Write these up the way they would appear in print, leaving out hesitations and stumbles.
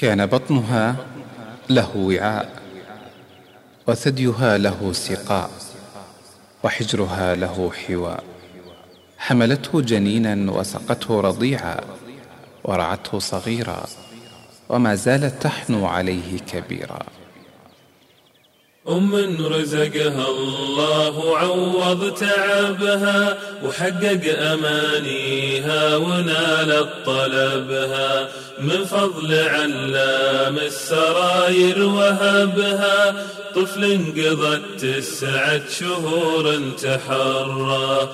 كان بطنها له وعاء، وثديها له سقاء، وحجرها له حواء. حملته جنينا وسقته رضيعا، ورعته صغيرا، وما زالت تحنو عليه كبيرا. رزقها الله عوض تعبها، وحقق أمانيها ونالت طلبها، من فضل علام السراير وهبها، طفل قضت 9 شهور تحرى.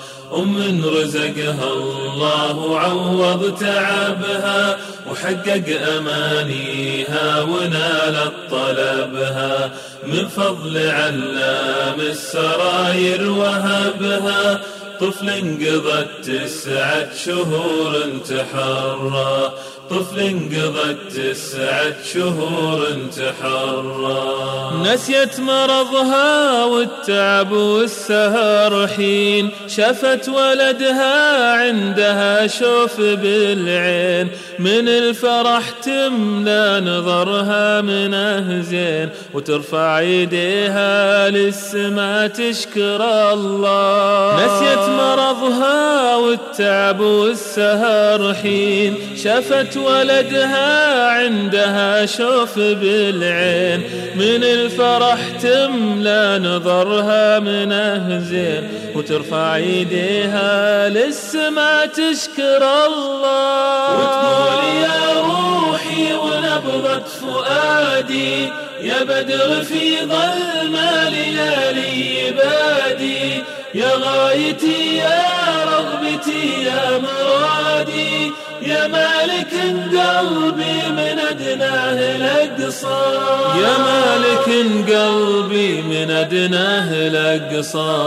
رزقها الله عوض تعبها، وحقق أمانيها ونالت طلبها، من فضل علام السراير وهبها، طفل قضت 9 شهور تحرى، طفل قضت 9 شهور تحرى. نسيت مرضها والتعب والسهر حين شافت ولدها عندها شوف بالعين، من الفرح تملى نظرها منه زين، وترفع يديها للسما تشكر الله. نسيت مرضها والتعب والسهر حين شافت ولدها عندها شوف بالعين، من الفرح تملى نظرها منه زين، وترفع يديها للسما تشكر الله. وتقول يا روحي ونبضة فؤادي، يا بدر في ظلمة ليالي بادي، يا غايتي يا رغبتي يا مرادي، يا مالك قلبي من أدناه لأقصى، يا مالك قلبي من أدناه لأقصى.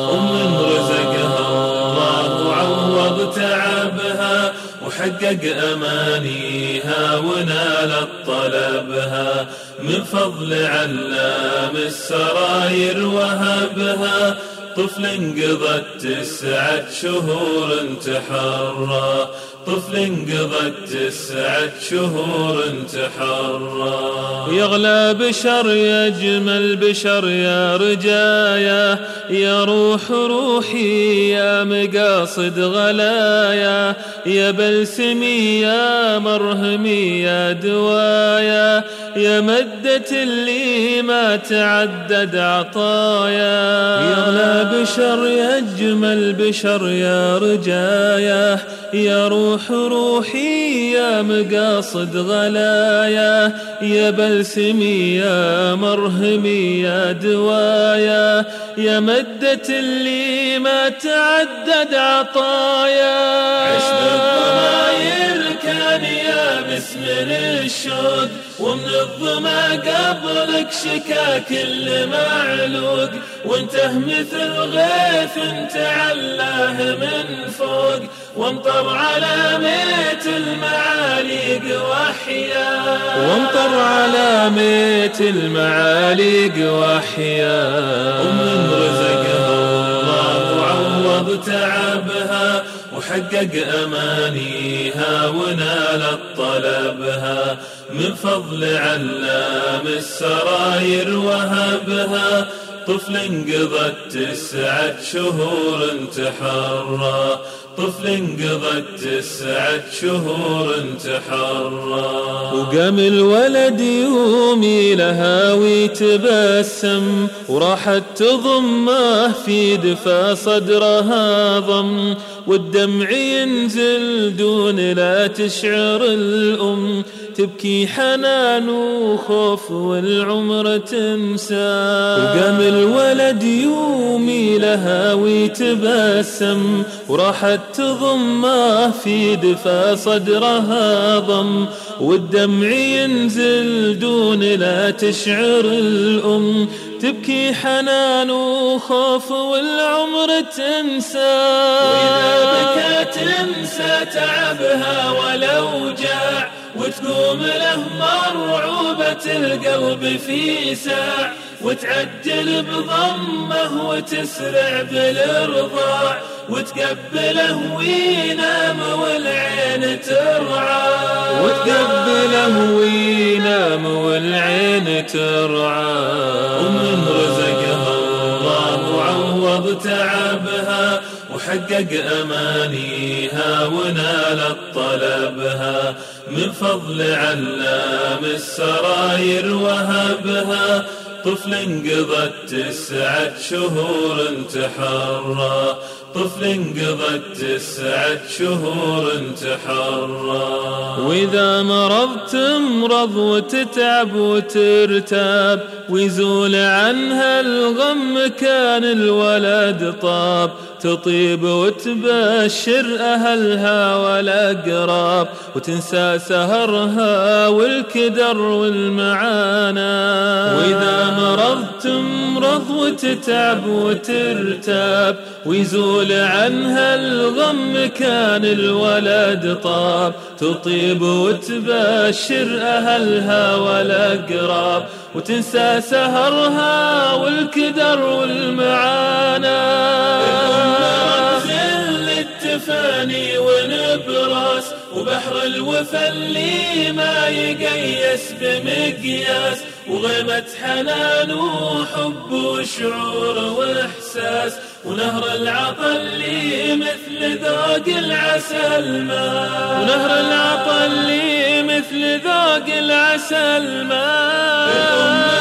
رزقها الله عوض تعبها، وحقق أمانيها ونالت طلبها، من فضل علام السراير وهبها، طفل قضت 9 شهور تحرى، طفل قضت 9 شهور تحرى. يغلى بشر يجمل بشر يا رجايا، يا روح روحي يا مقاصد غلايا، يا بلسمي يا مرهمي يا دوايا، يا مدة اللي ما تعدد عطايا. يغلى بشر يجمل بشر يا رجايا، يا روح روحي يا مقاصد غلايا، يا بلسمي يا مرهمي يا دوايا، يا مدة اللي ما تعدد عطايا. عشنا الضماير كان يابس من الشوق، ومن الظما قبلك شكا كل معلوق، وانته مثل غيث تعلاه من فوق، وامطر على ميت المعاليق وحيا، وامطر على ميت المعاليق وحيا. رزقها الله عوض تعبها، وحقق أمانيها ونالت طلبها، من فضل علام السراير وهبها، طفل قضت 9 شهور تحرى، طفل قضت 9 شهور تحرى. وقام الولد يومي لها ويتبسم، وراحت تضمه في دفا صدرها ضم، والدمع ينزل دون لا تشعر الأم، تبكي حنان وخوف والعمر تنسى. وقام الولد يومي لها ويتبسم، وراحت تضمه في دفا صدرها ضم، والدمع ينزل دون لا تشعر الأم، تبكي حنان وخوف والعمر تنسى. وإذا بكت تنسى تعبها ولو جاع، وتقوم له مرعوبة القلب في ساع، وتعجل بضمه وتسرع بالارضاع، وتقبله وينام والعين ترعى، وتقبله وينام ترعى. ومن رزقها الله عوض تعبها وحقق أمانيها ونالت طلبها، من فضل علام السراير وهبها طفل قضت 9 شهور تحرى، طفل قضت 9 شهور تحرى. وإذا مرضت تمرض وتتعب وترتاب ويزول عنها الغم كان الولد طاب، تطيب وتبشر أهلها والأقراب وتنسى سهرها والكدر والمعاناة. وإذا مرضت تمرض وتتعب وترتاب ويزول عنها الغم كان الولد طاب، تطيب وتبشر أهلها والأقراب وتنسى سهرها والكدر والمعاناة. للتفاني ونبراس وبحر الوفا اللي ما يقيس بمقياس، وغيمة حنان وحب وشعور وإحساس، ونهر العطا اللي مثل ذوق العسل ماء، ونهر العطا اللي مثل ذوق العسل ماء.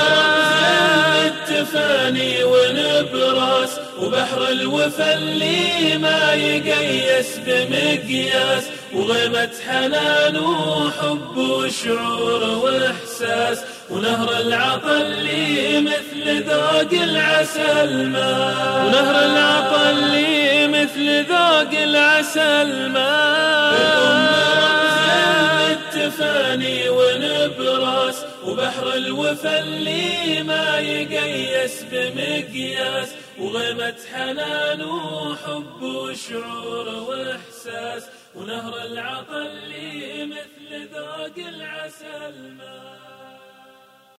التفاني ونبراس وبحر الوفا اللي ما يقيس بمقياس، وغيمة حنان وحب وشعور وإحساس، ونهر العطا اللي مثل ذوق العسل ماء، ونهر العطا اللي مثل ذوق العسل ماء. التفاني ونبراس وبحر الوفا اللي ما يقيس بمقياس، وغيمة حنان وحب وشعور وإحساس، ونهر العطا اللي مثل ذوق العسل ماء.